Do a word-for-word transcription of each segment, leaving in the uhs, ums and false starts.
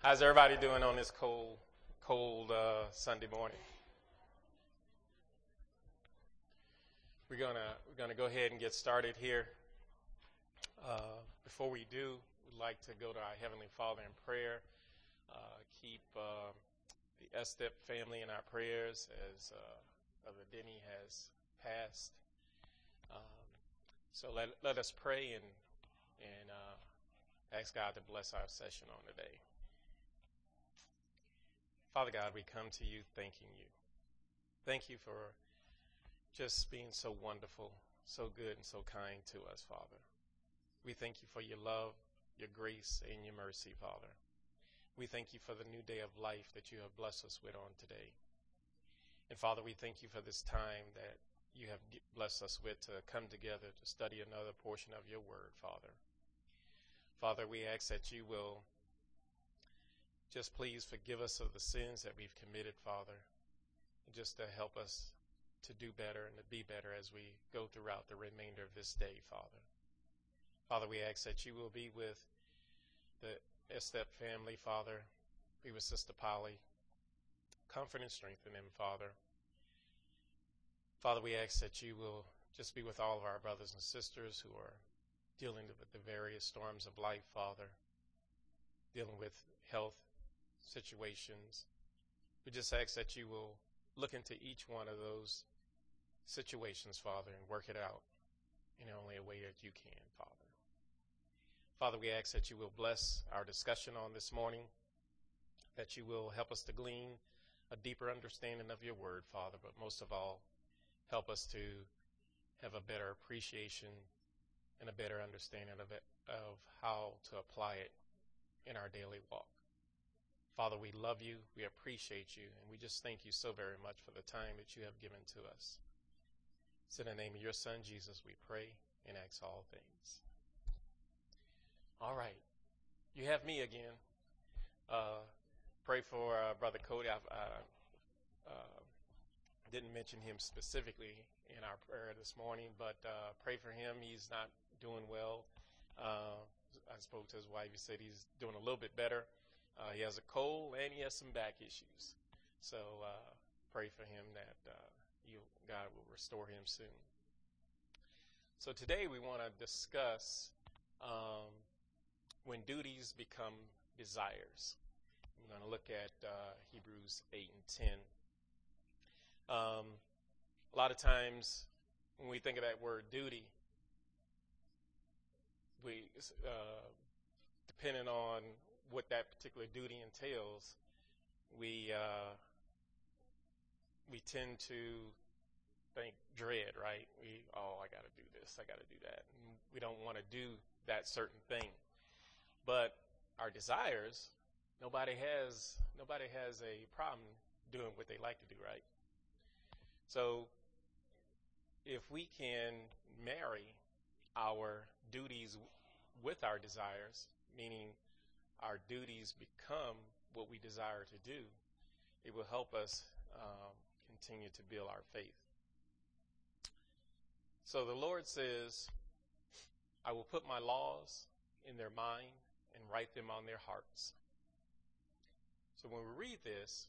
How's everybody doing on this cold, cold uh, Sunday morning? We're gonna we're gonna go ahead and get started here. Uh, before we do, we'd like to go to our Heavenly Father in prayer. Uh, keep uh, the Estep family in our prayers as uh, Brother Denny has passed. Um, so let let us pray and and uh, ask God to bless our session on today. Father God, we come to you thanking you. Thank you for just being so wonderful, so good, and so kind to us, Father. We thank you for your love, your grace, and your mercy, Father. We thank you for the new day of life that you have blessed us with on today. And Father, we thank you for this time that you have blessed us with to come together to study another portion of your word, Father. Father, we ask that you will just please forgive us of the sins that we've committed, Father, and just to help us to do better and to be better as we go throughout the remainder of this day, Father. Father, we ask that you will be with the Estep family, Father. Be with Sister Polly. Comfort and strengthen them, Father. Father, we ask that you will just be with all of our brothers and sisters who are dealing with the various storms of life, Father, dealing with health situations. We just ask that you will look into each one of those situations, Father, and work it out in only a way that you can, Father. Father, we ask that you will bless our discussion on this morning, that you will help us to glean a deeper understanding of your word, Father, but most of all, help us to have a better appreciation and a better understanding of it, of how to apply it in our daily walk. Father, we love you, we appreciate you, and we just thank you so very much for the time that you have given to us. It's in the name of your Son, Jesus, we pray and ask all things. All right, you have me again. Uh, pray for uh, Brother Cody. I uh, uh, didn't mention him specifically in our prayer this morning, but uh, pray for him. He's not doing well. Uh, I spoke to his wife. He said he's doing a little bit better. Uh, he has a cold and he has some back issues. So uh, pray for him that uh, you, God will restore him soon. So today we want to discuss um, when duties become desires. I'm going to look at uh, Hebrews eight and ten. Um, a lot of times when we think of that word duty, we uh, depending on what that particular duty entails, we uh, we tend to think dread, right? We, oh, I got to do this, I got to do that. And we don't want to do that certain thing. But our desires, nobody has nobody has a problem doing what they like to do, right? So if we can marry our duties with our desires, meaning our duties become what we desire to do, it will help us um, continue to build our faith. So the Lord says, I will put my laws in their mind and write them on their hearts. So when we read this,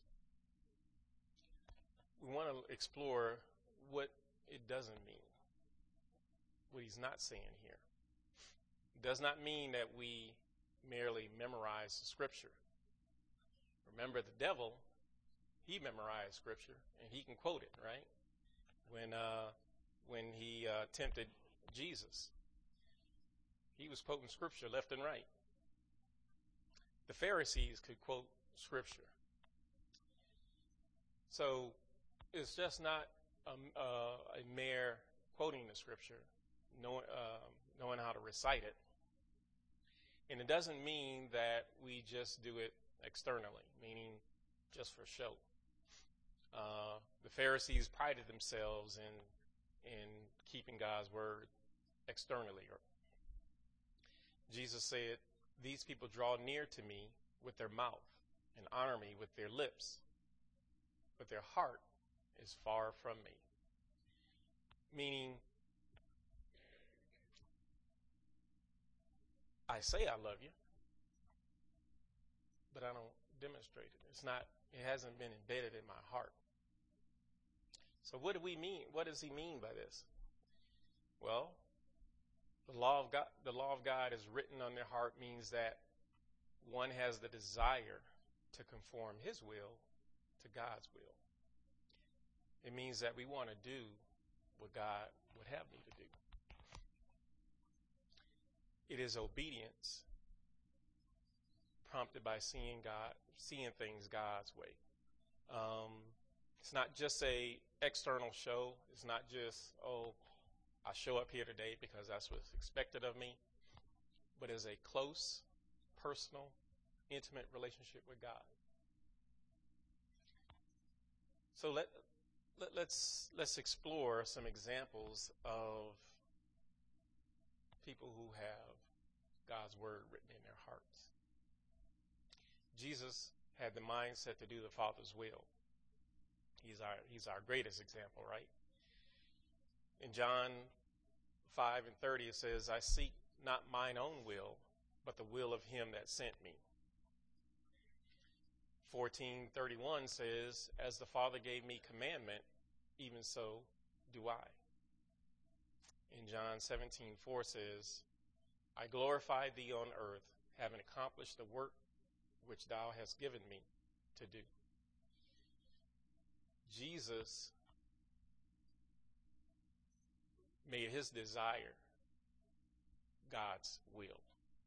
we want to explore what it doesn't mean, what he's not saying here. It does not mean that we merely memorize the scripture. Remember, the devil, he memorized scripture and he can quote it, right? When uh, when he uh, tempted Jesus, he was quoting scripture left and right. The Pharisees could quote scripture. So it's just not a, uh, a mere quoting the scripture, knowing, uh, knowing how to recite it. And it doesn't mean that we just do it externally, meaning just for show. Uh, the Pharisees prided themselves in in keeping God's word externally. Jesus said, these people draw near to me with their mouth and honor me with their lips, but their heart is far from me. Meaning, I say I love you, but I don't demonstrate it. It's not, it hasn't been embedded in my heart. So what do we mean? What does he mean by this? Well, the law of God, the law of God is written on their heart means that one has the desire to conform his will to God's will. It means that we want to do what God would have me to do. It is obedience prompted by seeing God, seeing things God's way. Um, it's not just a external show. It's not just, oh, I show up here today because that's what's expected of me, but it's a close, personal, intimate relationship with God. So let, let let's let's explore some examples of people who have God's word written in their hearts. Jesus had the mindset to do the Father's will. He's our he's our greatest example, right? In John five and thirty, it says, I seek not mine own will, but the will of him that sent me. fourteen thirty-one says, as the Father gave me commandment, even so do I. In John seventeen four says, I glorify thee on earth, having accomplished the work which thou hast given me to do. Jesus made his desire God's will.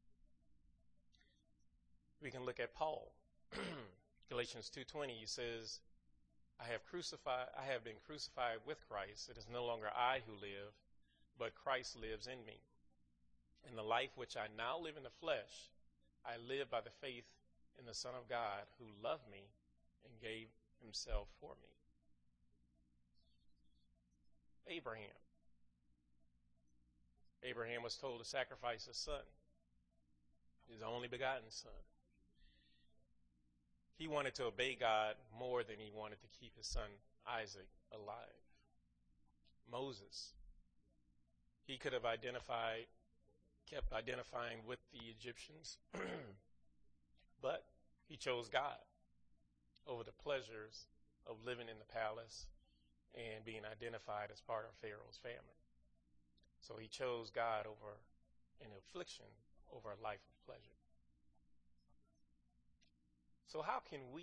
We can look at Paul. Galatians two twenty, he says, I have crucified, I have been crucified with Christ. It is no longer I who live, but Christ lives in me. In the life which I now live in the flesh, I live by the faith in the Son of God who loved me and gave himself for me. Abraham. Abraham was told to sacrifice his son, his only begotten son. He wanted to obey God more than he wanted to keep his son Isaac alive. Moses. He could have identified, kept identifying with the Egyptians, but he chose God over the pleasures of living in the palace and being identified as part of Pharaoh's family. So he chose God over an affliction, over a life of pleasure. So how can we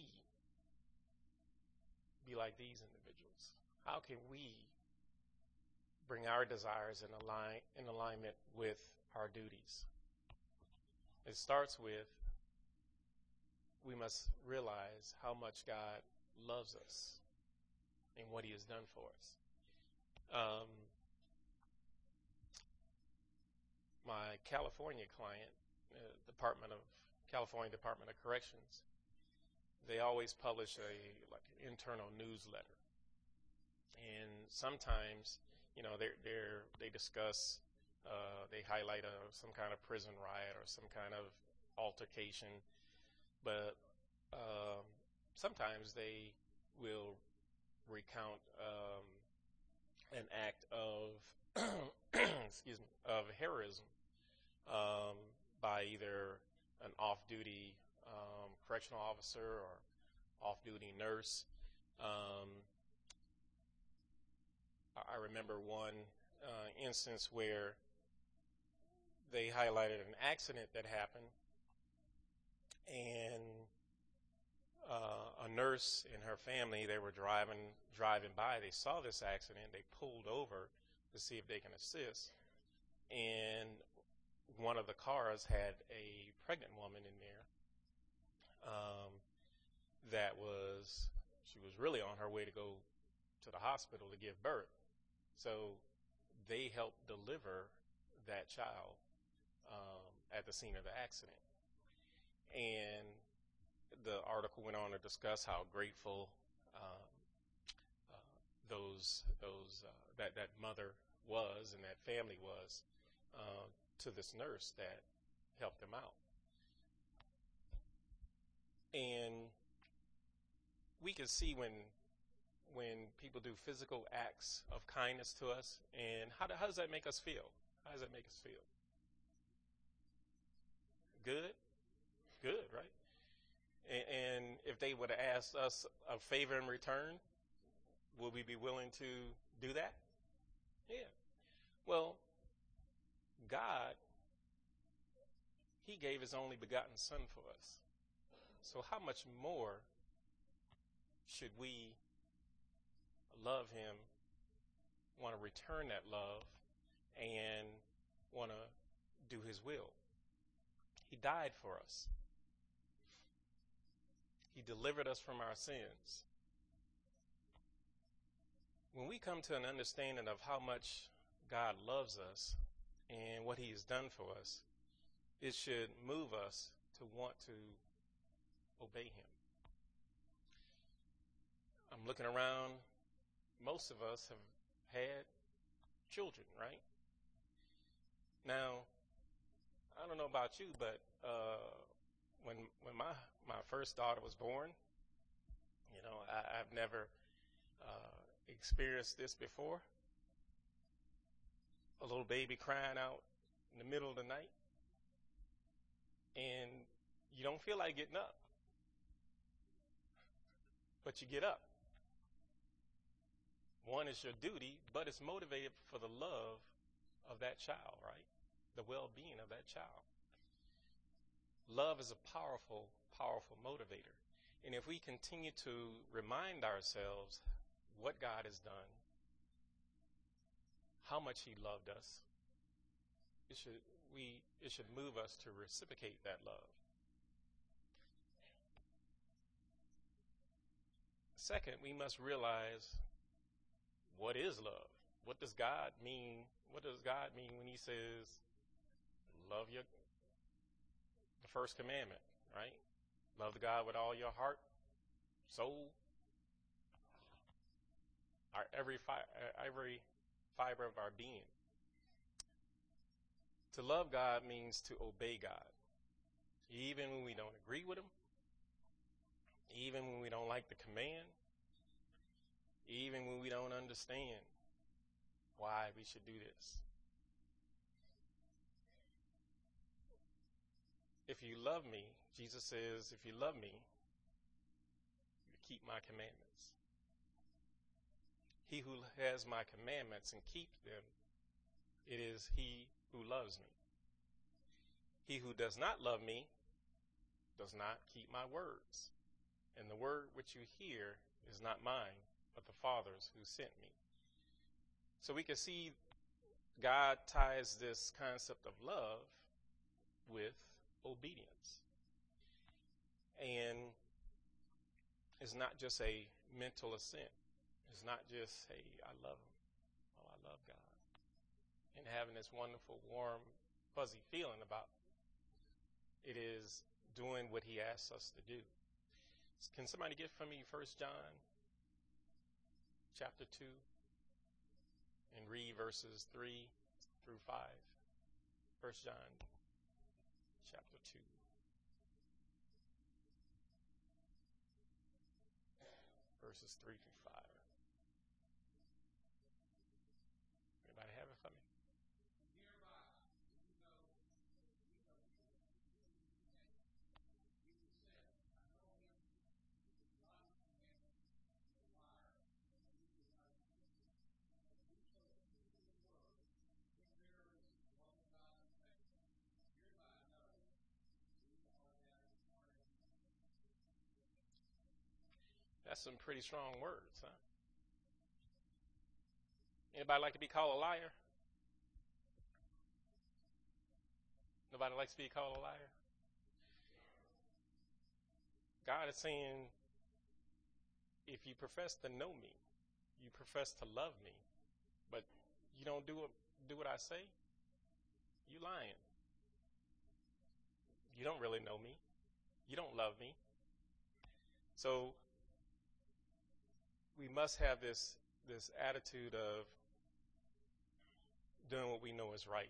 be like these individuals? How can we bring our desires in, align, in alignment with our duties? It starts with, we must realize how much God loves us and what he has done for us. Um, my California client, uh, Department of California Department of Corrections, they always publish a like an internal newsletter, and sometimes, you know, they they they discuss, uh, they highlight a, some kind of prison riot or some kind of altercation, but um, sometimes they will recount um, an act of excuse me of heroism um, by either an off-duty um, correctional officer or off-duty nurse. Um, I remember one uh, instance where they highlighted an accident that happened, and uh, a nurse and her family, they were driving driving by. They saw this accident. They pulled over to see if they can assist, and one of the cars had a pregnant woman in there um, that was, she was really on her way to go to the hospital to give birth. So they helped deliver that child um, at the scene of the accident. And the article went on to discuss how grateful um, uh, those those uh, that that mother was and that family was uh, to this nurse that helped them out. And we can see when when people do physical acts of kindness to us, and how, do, how does that make us feel? How does that make us feel? Good? Good, right? asked us a favor in return, will we be willing to do that? Yeah. Well, God, he gave his only begotten son for us. So how much more should we love him, want to return that love, and want to do his will? He died for us. He delivered us from our sins. When we come to an understanding of how much God loves us and what he has done for us, it should move us to want to obey him. I'm looking around. Most of us have had children, right? Now, I don't know about you, but uh, when when my, my first daughter was born, you know, I, I've never uh, experienced this before. A little baby crying out in the middle of the night, and you don't feel like getting up, but you get up. One is your duty, but it's motivated for the love of that child, right? The well-being of that child. Love is a powerful, powerful motivator. And if we continue to remind ourselves what God has done, how much he loved us, it should, we, it should move us to reciprocate that love. Second, we must realize, what is love? What does God mean? What does God mean when he says, love your, the first commandment, right? Love God with all your heart, soul, our every fi- every fiber of our being. To love God means to obey God, even when we don't agree with him, even when we don't like the command, even when we don't understand why we should do this. If you love me, Jesus says, if you love me, you keep my commandments. He who has my commandments and keeps them, it is he who loves me. He who does not love me does not keep my words. And the word which you hear is not mine, but the Father's who sent me. So we can see God ties this concept of love with obedience. And it's not just a mental assent. It's not just, hey, I love him. Oh, I love God. And having this wonderful, warm, fuzzy feeling about it. It is doing what he asks us to do. Can somebody get for me First John chapter two and read verses three through five? First John chapter two. Verses three through five. Anybody have it for me? That's some pretty strong words, huh? Anybody like to be called a liar? Nobody likes to be called a liar? God is saying, if you profess to know me, you profess to love me, but you don't do what, do what I say, you lying. You don't really know me. You don't love me. So we must have this, this attitude of doing what we know is right.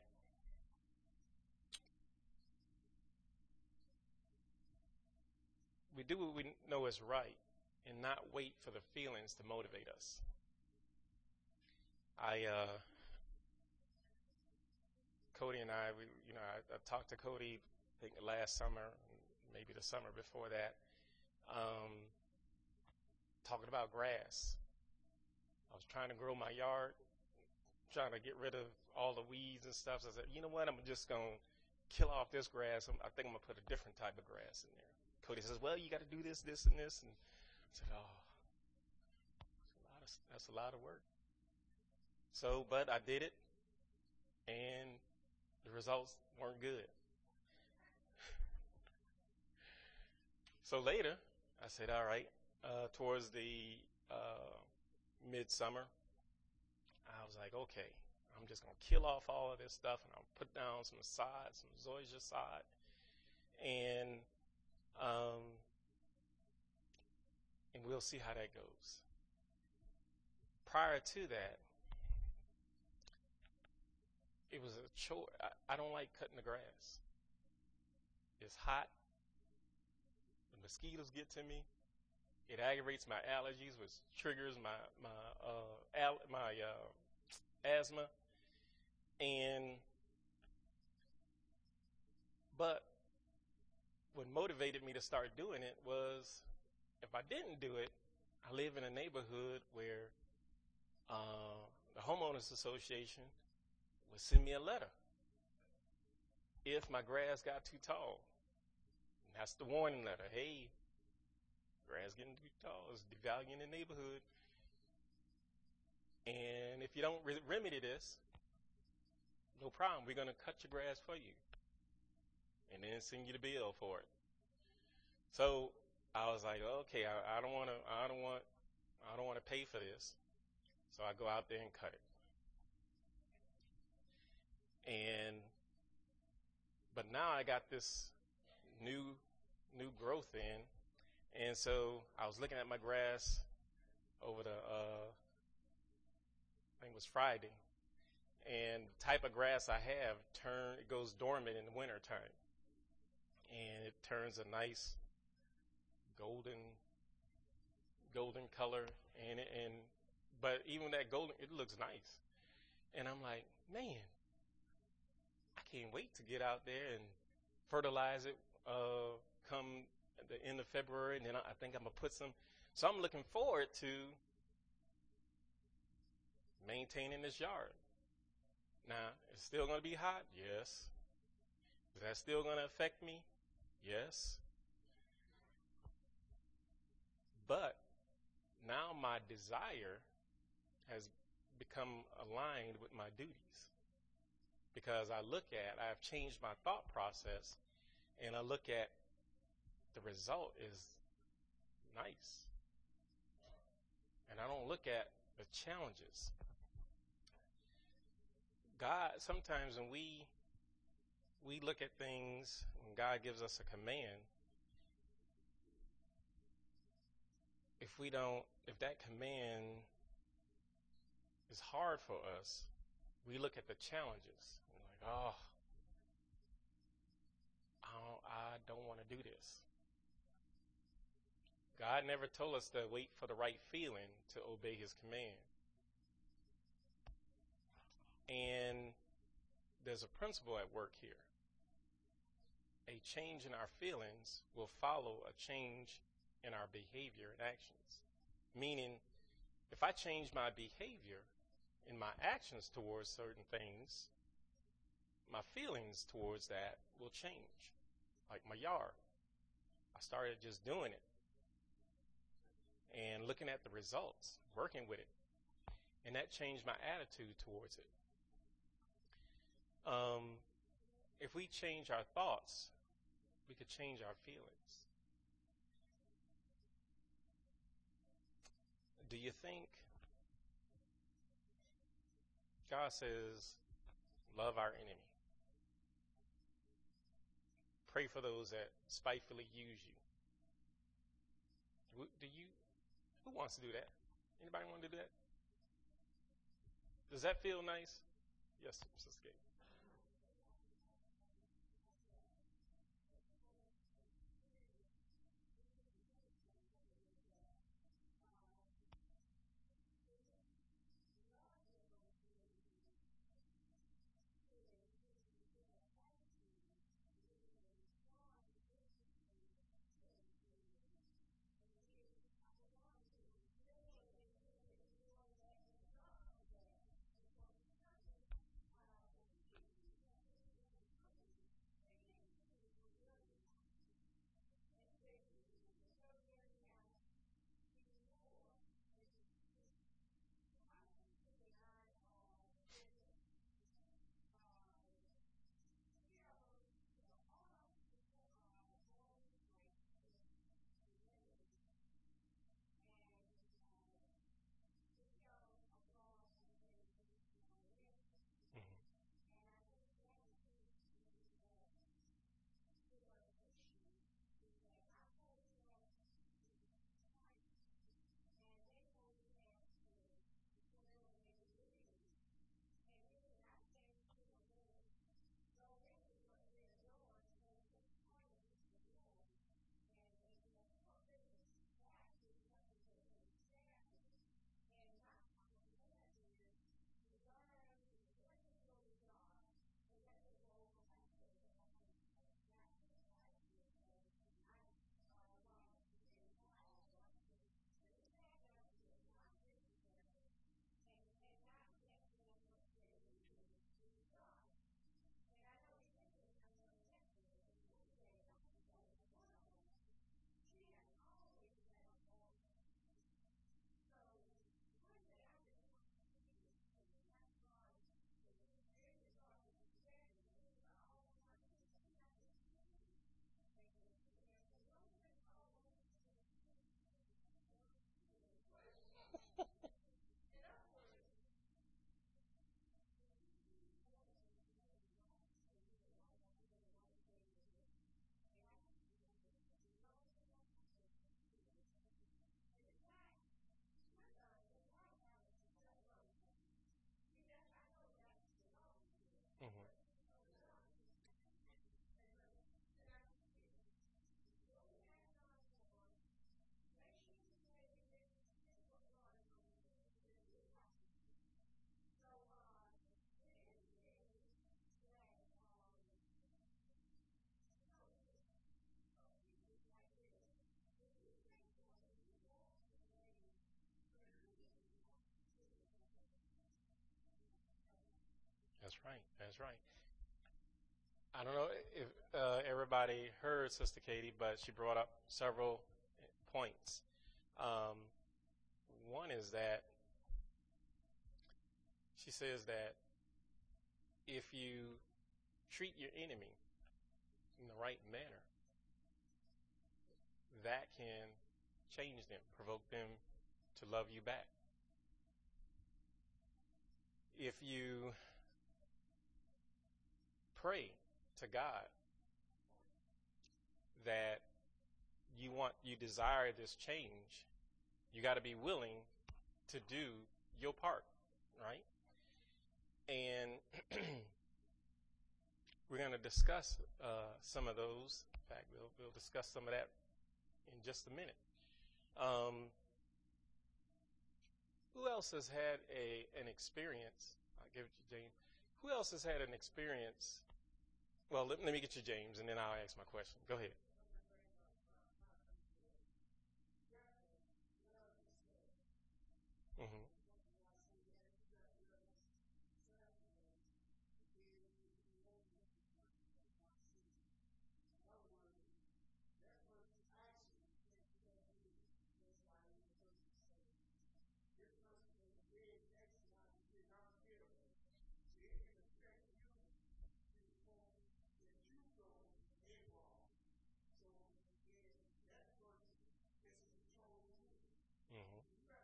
We do what we know is right and not wait for the feelings to motivate us. I, uh, Cody and I, we, you know, I, I talked to Cody, I think last summer, maybe the summer before that. Um, talking about grass. I was trying to grow my yard, trying to get rid of all the weeds and stuff. So I said, you know what? I'm just going to kill off this grass. I think I'm going to put a different type of grass in there. Cody says, well, you got to do this, this, and this. And I said, oh, that's a lot of, that's a lot of work. So, but I did it, and the results weren't good. So later, I said, all right, uh, towards the uh, midsummer, I was like, okay, I'm just going to kill off all of this stuff, and I'll put down some sod, some zoysia sod, and um, and we'll see how that goes. Prior to that, it was a chore. I, I don't like cutting the grass. It's hot. The mosquitoes get to me. It aggravates my allergies, which triggers my my uh, al- my uh, asthma. And but what motivated me to start doing it was, if I didn't do it, I live in a neighborhood where uh, the homeowners association would send me a letter if my grass got too tall. And that's the warning letter. Hey, grass getting too tall. It's devaluing the neighborhood. And if you don't re- remedy this, no problem. We're going to cut your grass for you, and then send you the bill for it. So I was like, okay, I, I don't want to. I don't want. I don't want to pay for this. So I go out there and cut it. And but now I got this new new growth in, and so I was looking at my grass over the uh, I think it was Friday, and the type of grass I have turn it goes dormant in the winter time, and it turns a nice golden golden color, and it, and but even that golden, it looks nice, and I'm like, man, I can't wait to get out there and fertilize it uh, come the end of February, and then I, I think I'm gonna put some. So I'm looking forward to maintaining this yard. Now, it's still gonna be hot, yes. Is that still gonna affect me? Yes. But now my desire has become aligned with my duties, because I look at, I've changed my thought process, and I look at the result is nice. And I don't look at the challenges. God, sometimes when we we look at things, when God gives us a command, if we don't, if that command is hard for us, we look at the challenges. We're like, oh, I don't, I don't want to do this. God never told us to wait for the right feeling to obey his command. And there's a principle at work here. A change in our feelings will follow a change in our behavior and actions. Meaning, if I change my behavior and my actions towards certain things, my feelings towards that will change. Like my yard. I started just doing it and looking at the results, working with it. And that changed my attitude towards it. Um, if we change our thoughts, we could change our feelings. Do you think God says, love our enemy? Pray for those that spitefully use you. Do you, who wants to do that? Anybody want to do that? Does that feel nice? Yes, Sister Kate. That's right. That's right. I don't know if uh, everybody heard Sister Katie, but she brought up several points. Um, one is that she says that if you treat your enemy in the right manner, that can change them, provoke them to love you back. If you pray to God that you want, you desire this change, you got to be willing to do your part, right? And we're going to discuss uh, some of those. In fact, we'll, we'll discuss some of that in just a minute. Um, who else has had a an experience? I'll give it to James. Who else has had an experience? Well, let, let me get you, James, and then I'll ask my question. Go ahead. Mm-hmm. Mm-hmm.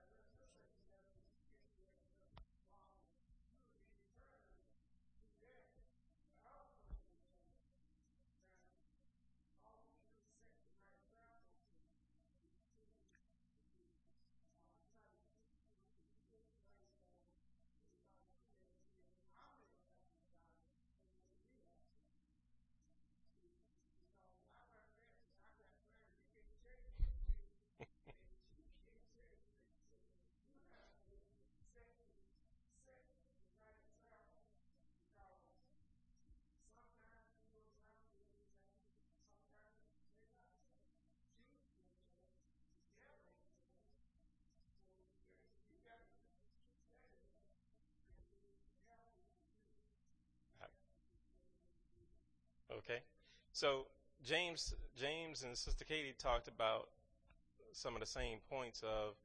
Okay. So James, James and Sister Katie talked about some of the same points of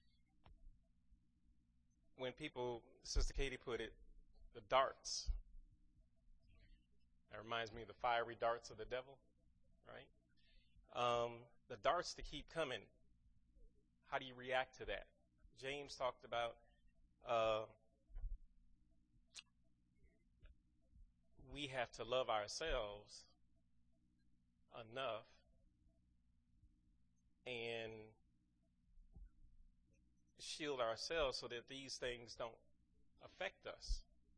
when people, Sister Katie put it, the darts. That reminds me of the fiery darts of the devil, right? Um, the darts that keep coming. How do you react to that? James talked about uh, we have to love ourselves enough and shield ourselves so that these things don't affect us.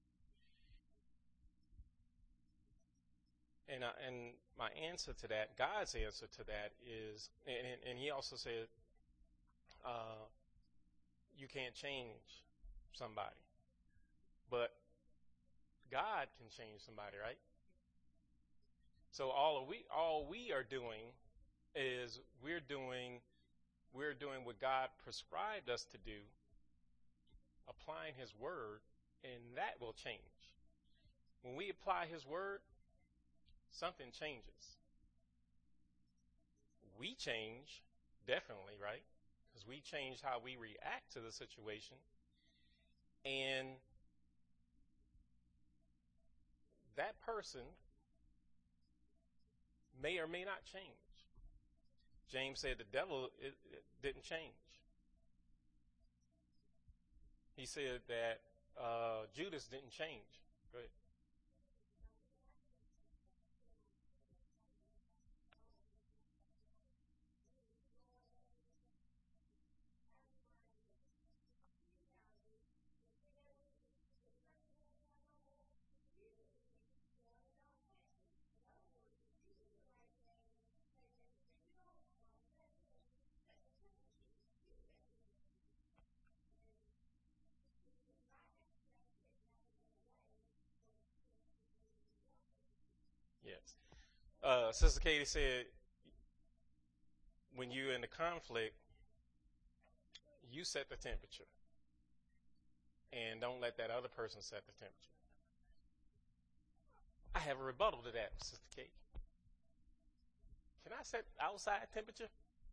And uh, and my answer to that, God's answer to that is, and, and he also said, uh, you can't change somebody, but God can change somebody, right? So all we all we are doing is we're doing we're doing what God prescribed us to do, applying His word, and that will change. When we apply His word, something changes. We change, definitely, right? Because we change how we react to the situation, and that person may or may not change. James said the devil it, it didn't change. He said that uh, Judas didn't change. Go ahead. Yes. Uh, Sister Katie said when you're in the conflict, you set the temperature, and don't let that other person set the temperature. I have a rebuttal to that, Sister Kate. Can I set outside temperature?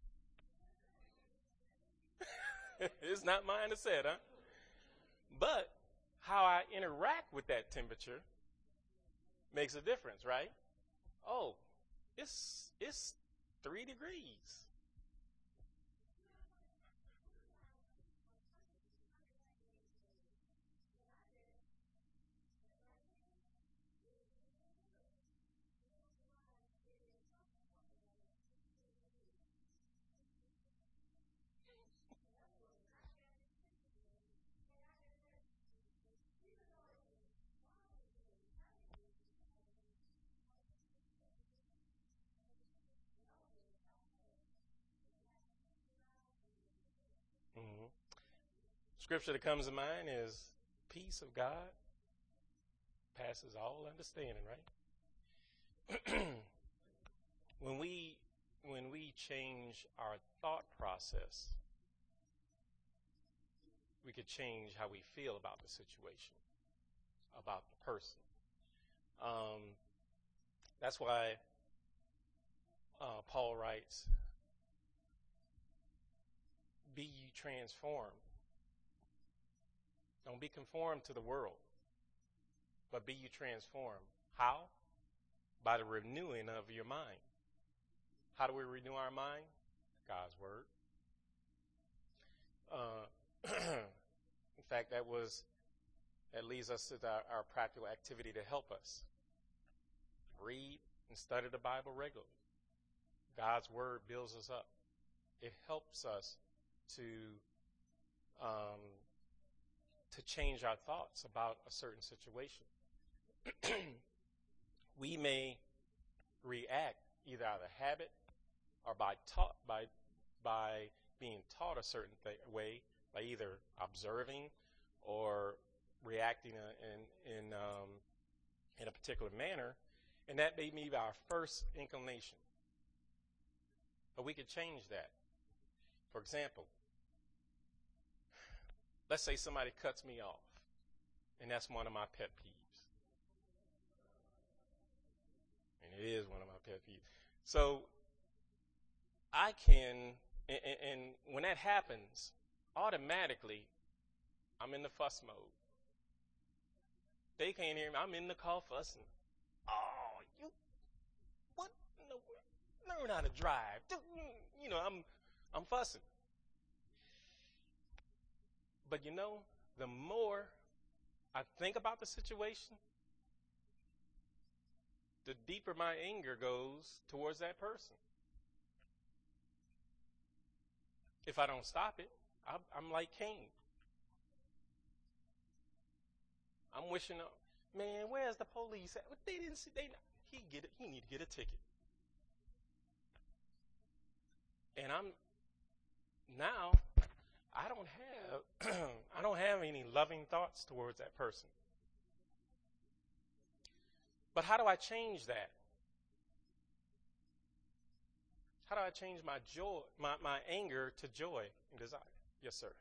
It's not mine to set, huh? But how I interact with that temperature makes a difference, right? Oh, it's it's three degrees. Mm-hmm. Scripture that comes to mind is peace of God passes all understanding, right? when we when we change our thought process, we could change how we feel about the situation, about the person. Um, that's why uh, Paul writes, "Be ye transformed." Don't be conformed to the world, but be you transformed. How? By the renewing of your mind. How do we renew our mind? God's word. Uh, in fact, that was that leads us to our, our practical activity to help us read and study the Bible regularly. God's word builds us up. It helps us to um, to change our thoughts about a certain situation. We may react either out of habit or by taught by by being taught a certain th- way, by either observing or reacting in in um, in a particular manner, and that may be our first inclination. But we could change that. For example, let's say somebody cuts me off, and that's one of my pet peeves. And it is one of my pet peeves. So I can, and, and when that happens, automatically I'm in the fuss mode. They can't hear me. I'm in the car fussing. Oh, you, what in the world? Learn how to drive. You know, I'm, I'm fussing. But you know, the more I think about the situation, the deeper my anger goes towards that person. If I don't stop it, I'm, I'm like Cain. I'm wishing, man, where's the police at? They didn't see. They he get it. He need to get a ticket. And I'm now. I don't have. I don't have any loving thoughts towards that person. But how do I change that? How do I change my joy, my, my anger to joy and desire? Yes, sir.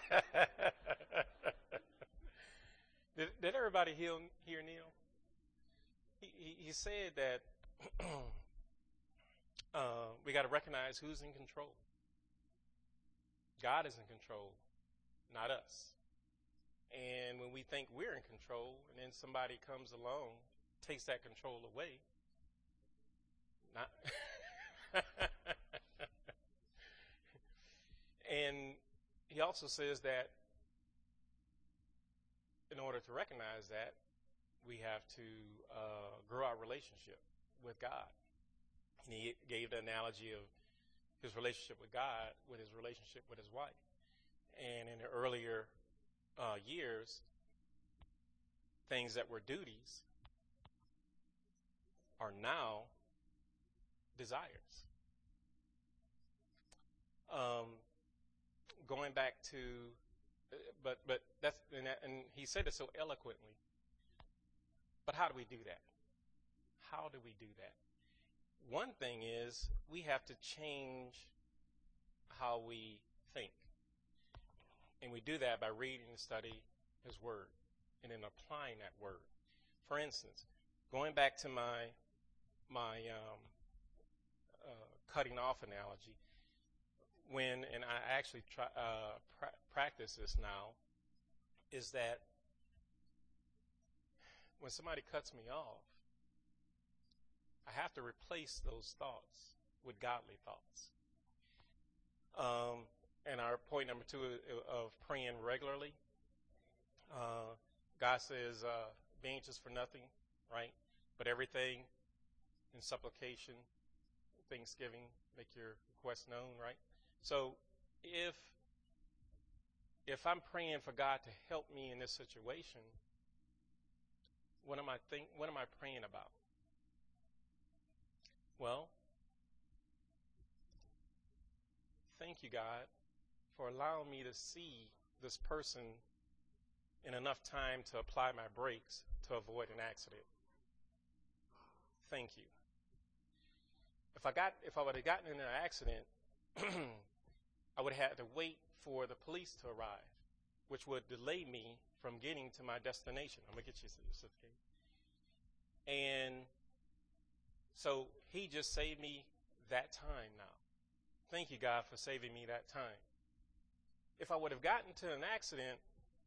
did, did everybody hear, hear Neil? He, he, he said that uh, we got to recognize who's in control. God is in control, not us. And when we think we're in control, and then somebody comes along, takes that control away, not. And he also says that in order to recognize that, we have to uh, grow our relationship with God. And he gave the analogy of his relationship with God with his relationship with his wife. And in the earlier uh, years, things that were duties are now desires. Um, going back to, but but that's and, that, and he said it so eloquently. But how do we do that? How do we do that? One thing is we have to change how we think, and we do that by reading and studying His Word, and then applying that Word. For instance, going back to my my um, uh, cutting off analogy. When, and I actually try, uh, pra- practice this now, is that when somebody cuts me off, I have to replace those thoughts with godly thoughts. Um, and our point number two of praying regularly, uh, God says, uh, be anxious for nothing, right? But everything in supplication, thanksgiving, make your requests known, right? So if if I'm praying for God to help me in this situation, what am I think what am I praying about? Well, thank you, God, for allowing me to see this person in enough time to apply my brakes to avoid an accident. Thank you. If I got if I would have gotten in an accident, I would have had to wait for the police to arrive, which would delay me from getting to my destination. I'm going to get you a certificate. And so he just saved me that time now. Thank you, God, for saving me that time. If I would have gotten to an accident,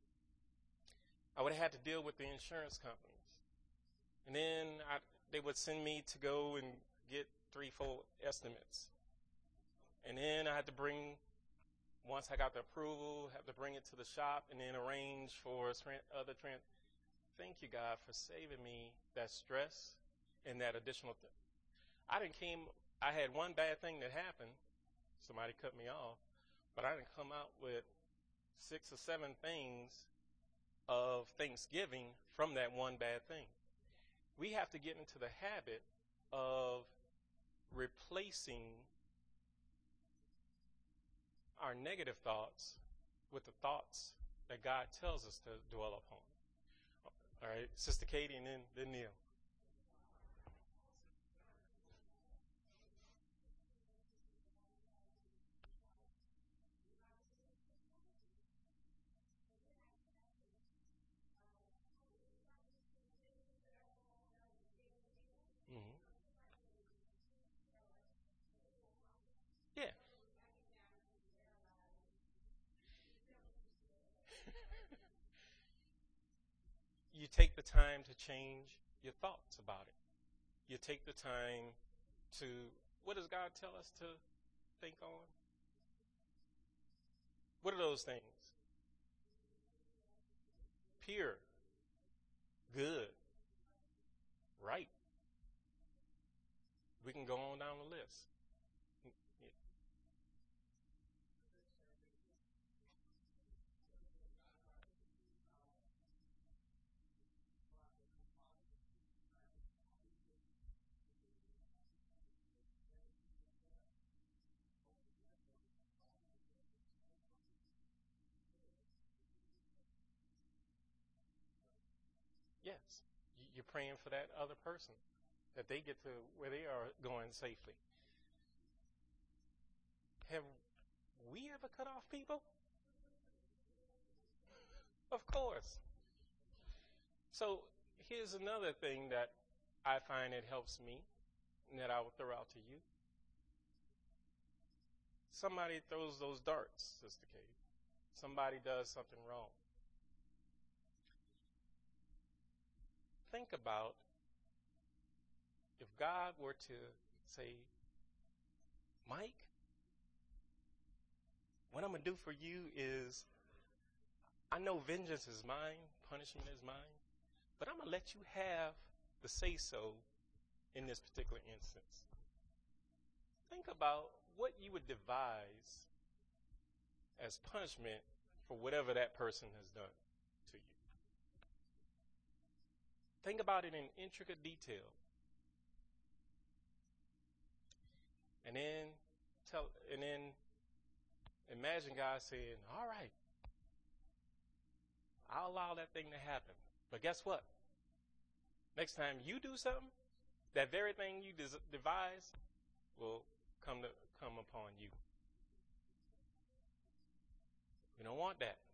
I would have had to deal with the insurance companies. And then I, they would send me to go and get three, four estimates. And then I had to bring, once I got the approval, have to bring it to the shop and then arrange for other trans. Thank you, God, for saving me that stress and that additional thing. I didn't came, I had one bad thing that happened. Somebody cut me off. But I didn't come out with six or seven things of thanksgiving from that one bad thing. We have to get into the habit of replacing our negative thoughts with the thoughts that God tells us to dwell upon. All right, Sister Katie and then, then Neil. Mm-hmm. Yeah. You take the time to change your thoughts about it. You take the time to, what does God tell us to think on? What are those things? Pure, good, right. We can go on down the list. Yes, you're praying for that other person, that they get to where they are going safely. Have we ever cut off people? Of course. So here's another thing that I find it helps me and that I will throw out to you. Somebody throws those darts, Sister Kate. Somebody does something wrong. Think about if God were to say, Mike, what I'm going to do for you is, I know vengeance is mine, punishment is mine, but I'm going to let you have the say-so in this particular instance. Think about what you would devise as punishment for whatever that person has done to you. Think about it in intricate detail. And then tell, and then imagine God saying, all right, I'll allow that thing to happen. But guess what? Next time you do something, that very thing you des- devise will come to come upon you. We don't want that.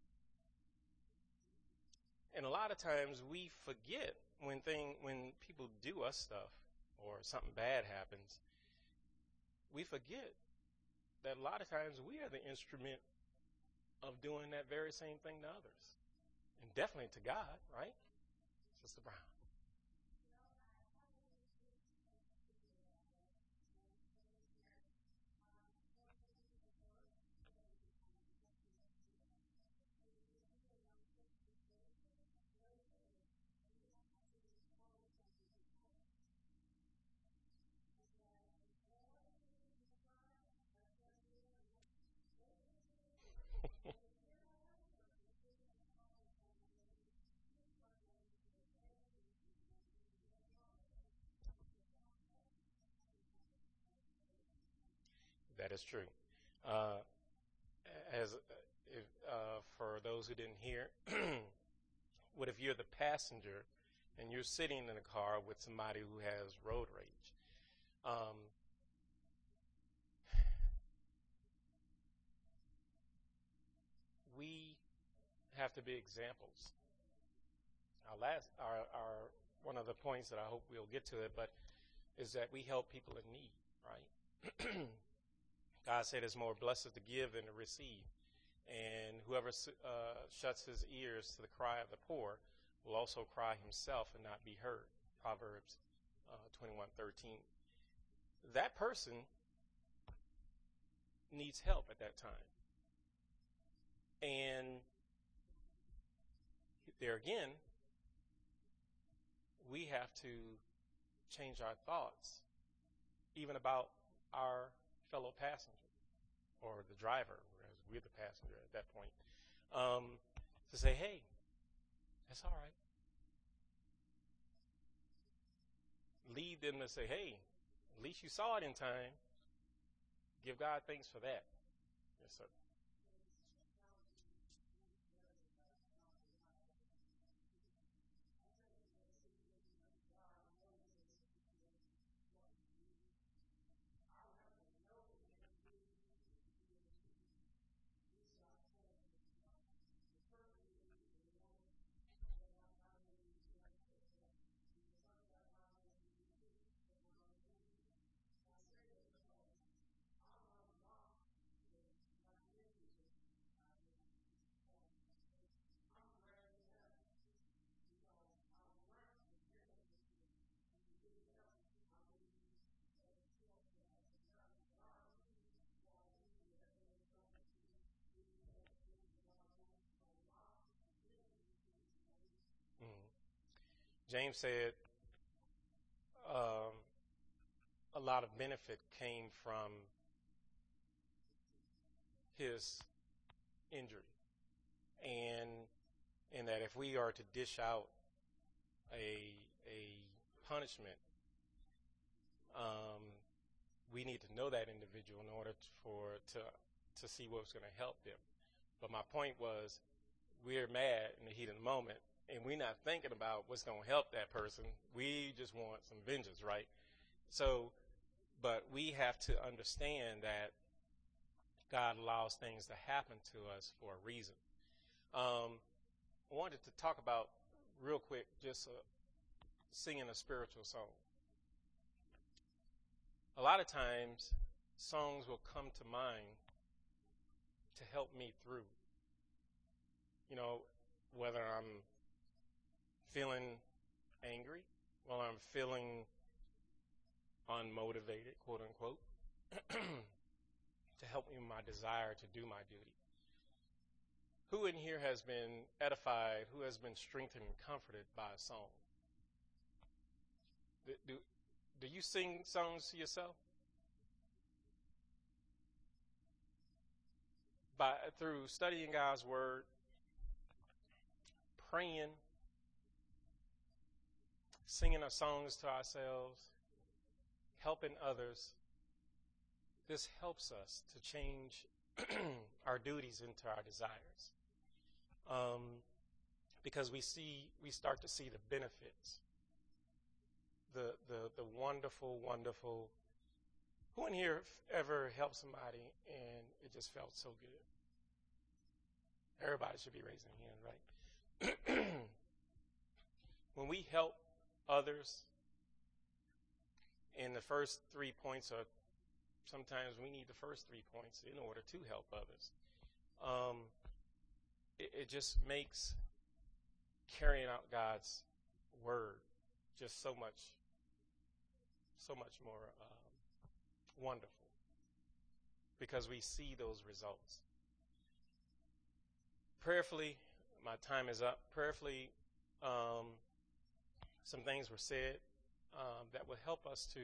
And a lot of times we forget when thing when people do us stuff or something bad happens, we forget that a lot of times we are the instrument of doing that very same thing to others. And definitely to God, right? Sister Brown. That is true. Uh, as if, uh, for those who didn't hear, what if you're the passenger and you're sitting in a car with somebody who has road rage? Um, we have to be examples. Our last, our, our one of the points that I hope we'll get to it, but is that we help people in need, right? God said it's more blessed to give than to receive. And whoever uh, shuts his ears to the cry of the poor will also cry himself and not be heard. Proverbs uh, twenty-one thirteen. That person needs help at that time. And there again, we have to change our thoughts, even about our fellow passenger or the driver, whereas we're the passenger at that point, um, to say, hey, that's all right. Lead them to say, hey, at least you saw it in time. Give God thanks for that. Yes, sir. Mm. James said um, a lot of benefit came from his injury, and and that if we are to dish out a a punishment, um, we need to know that individual in order to, for to to see what's going to help them. But my point was, we're mad in the heat of the moment, and we're not thinking about what's going to help that person. We just want some vengeance, right? So, but we have to understand that God allows things to happen to us for a reason. Um, I wanted to talk about real quick just uh, singing a spiritual song. A lot of times, songs will come to mind to help me through. You know, whether I'm feeling angry, while I'm feeling unmotivated, quote unquote, to help me in my desire to do my duty. Who in here has been edified, who has been strengthened and comforted by a song? Do, do, do you sing songs to yourself? By, through studying God's word, praying, singing our songs to ourselves, helping others, this helps us to change our duties into our desires. Um, because we see, we start to see the benefits, the, the, the wonderful, wonderful. Who in here ever helped somebody and it just felt so good? Everybody should be raising their hand, right? When we help others, and the first three points are, sometimes we need the first three points in order to help others. Um, it, it just makes carrying out God's word just so much, so much more um, wonderful, because we see those results. Prayerfully, my time is up. Prayerfully, um, some things were said um, that will help us to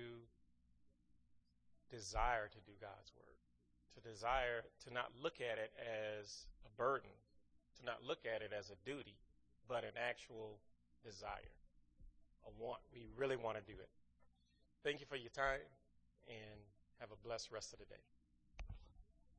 desire to do God's word, to desire to not look at it as a burden, to not look at it as a duty, but an actual desire, a want. We really want to do it. Thank you for your time, and have a blessed rest of the day.